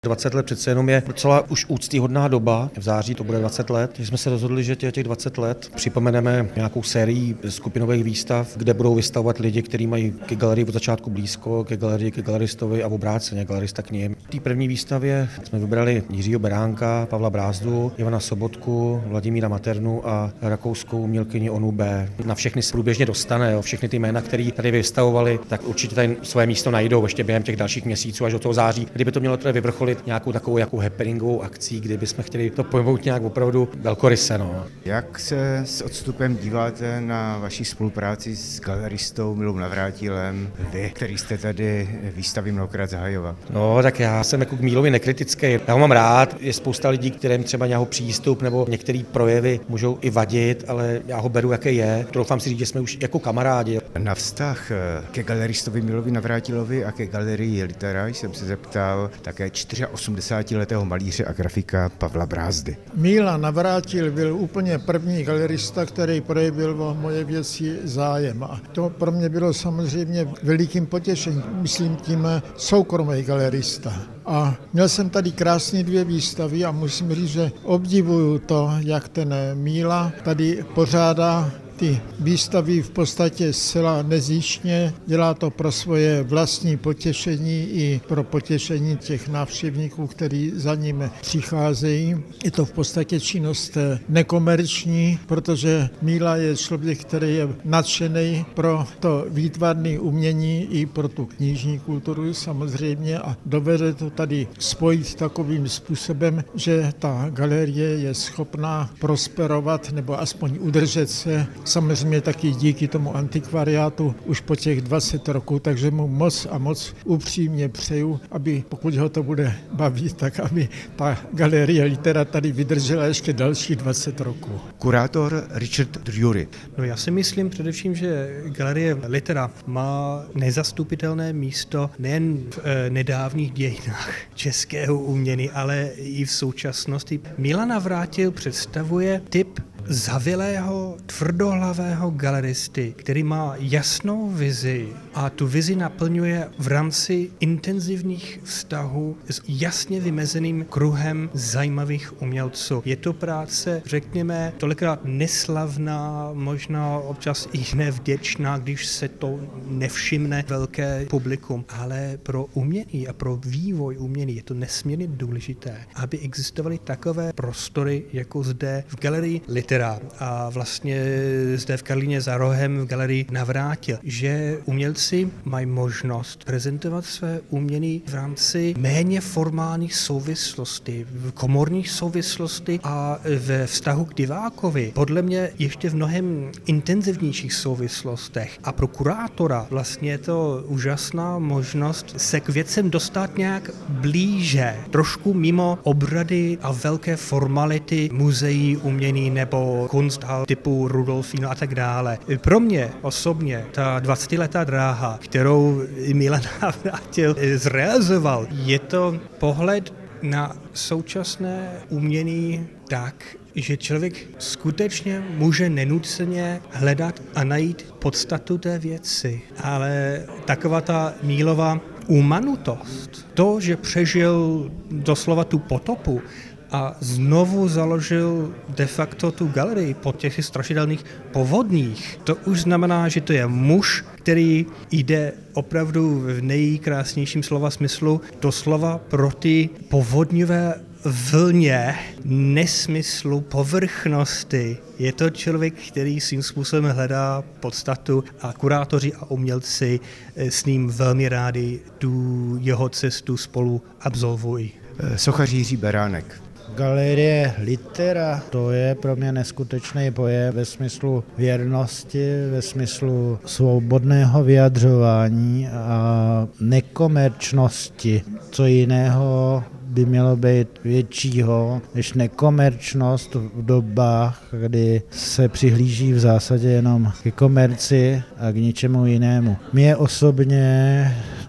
20 let přece jenom je docela už úctyhodná doba. V září to bude 20 let. Jsme se rozhodli, že těch 20 let připomeneme nějakou sérii skupinových výstav, kde budou vystavovat lidi, kteří mají ke galerii od začátku blízko, ke galerii, ke galeristovi a obráceně, galerista k ním. V té první výstavě jsme vybrali Jiřího Beránka, Pavla Brázdu, Ivana Sobotku, Vladimíra Maternu a rakouskou umělkyni Onu B. Na všechny se průběžně dostane, všechny ty jména, které tady vystavovali, tak určitě tady své místo najdou ještě během těch dalších měsíců až do toho září. Kdyby to mělo tedy vyvrcholit nějakou takovou jako happeningovou akcí, kdy bychom chtěli to pojmout nějak opravdu velkoryse. Jak se s odstupem díváte na vaši spolupráci s galeristou Milou Navrátilem, vy, který jste tady výstavy mnohokrát zahajoval? No, tak já jsem jako k Mílovi nekritický. Já ho mám rád, je spousta lidí, kterým třeba nějaký přístup nebo některé projevy můžou i vadit, ale já ho beru, jaký je. Doufám si říct, že jsme už jako kamarádi. Na vztah ke galeristovi Milovi Navrátilovi a ke galerii Litera jsem se zeptal také 84letého malíře a grafika Pavla Brázdy. Míla Navrátil byl úplně první galerista, který projevil o moje věci zájem. A to pro mě bylo samozřejmě velikým potěšením, myslím tím soukromý galerista. A měl jsem tady krásné 2 výstavy a musím říct, že obdivuju to, jak ten Míla tady pořádá ty výstavy v podstatě zcela nezištně, dělá to pro svoje vlastní potěšení i pro potěšení těch návštěvníků, kteří za ním přicházejí. Je to v podstatě činnost nekomerční, protože Míla je člověk, který je nadšený pro to výtvarné umění i pro tu knižní kulturu samozřejmě a dovede to tady spojit takovým způsobem, že ta galerie je schopná prosperovat nebo aspoň udržet se. Samozřejmě taky díky tomu antikvariátu už po těch 20 roků, takže mu moc a moc upřímně přeju, aby pokud ho to bude bavit, tak aby ta galerie Litera tady vydržela ještě další 20 roků. Kurátor Richard Drury. No já si myslím především, že galerie Litera má nezastupitelné místo nejen v nedávných dějinách českého umění, ale i v současnosti. Míla Navrátil představuje typ zavilého, tvrdohlavého galeristy, který má jasnou vizi a tu vizi naplňuje v rámci intenzivních vztahů s jasně vymezeným kruhem zajímavých umělců. Je to práce, řekněme, tolikrát neslavná, možná občas i nevděčná, když se to nevšimne velké publikum, ale pro umění a pro vývoj umění je to nesmírně důležité, aby existovaly takové prostory, jako zde v galerii Litera a vlastně zde v Karlíně za rohem v galerii Navrátil, že umělci mají možnost prezentovat své umění v rámci méně formálních souvislostí, komorních souvislostí a ve vztahu k divákovi. Podle mě ještě v mnohem intenzivnějších souvislostech. A pro kurátora vlastně je to úžasná možnost se k věcem dostat nějak blíže, trošku mimo obrady a velké formality muzeí umění nebo Kunsthal typu Rudolfino a tak dále. Pro mě osobně ta 20letá dráha, kterou Milan Navrátil zrealizoval, je to pohled na současné umění tak, že člověk skutečně může nenuceně hledat a najít podstatu té věci. Ale taková ta Mílova umanutost, to, že přežil doslova tu potopu, a znovu založil de facto tu galerii po těch strašidelných povodních. To už znamená, že to je muž, který jde opravdu v nejkrásnějším slova smyslu doslova pro ty povodňové vlně, nesmyslu, povrchnosti. Je to člověk, který svým způsobem hledá podstatu a kurátoři a umělci s ním velmi rádi tu jeho cestu spolu absolvují. Sochař Jiří Beránek. Galerie Litera, to je pro mě neskutečný pojem ve smyslu věrnosti, ve smyslu svobodného vyjadřování a nekomerčnosti. Co jiného by mělo být většího než nekomerčnost v dobách, kdy se přihlíží v zásadě jenom ke komerci a k ničemu jinému. Mě osobně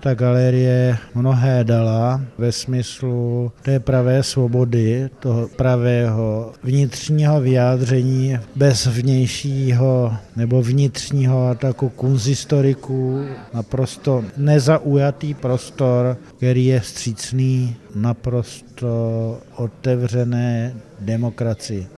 ta galerie mnohé dala ve smyslu té pravé svobody, toho pravého vnitřního vyjádření bez vnějšího nebo vnitřního ataku kunzistoriků, naprosto nezaujatý prostor, který je vstřícný naprosto otevřené demokracii.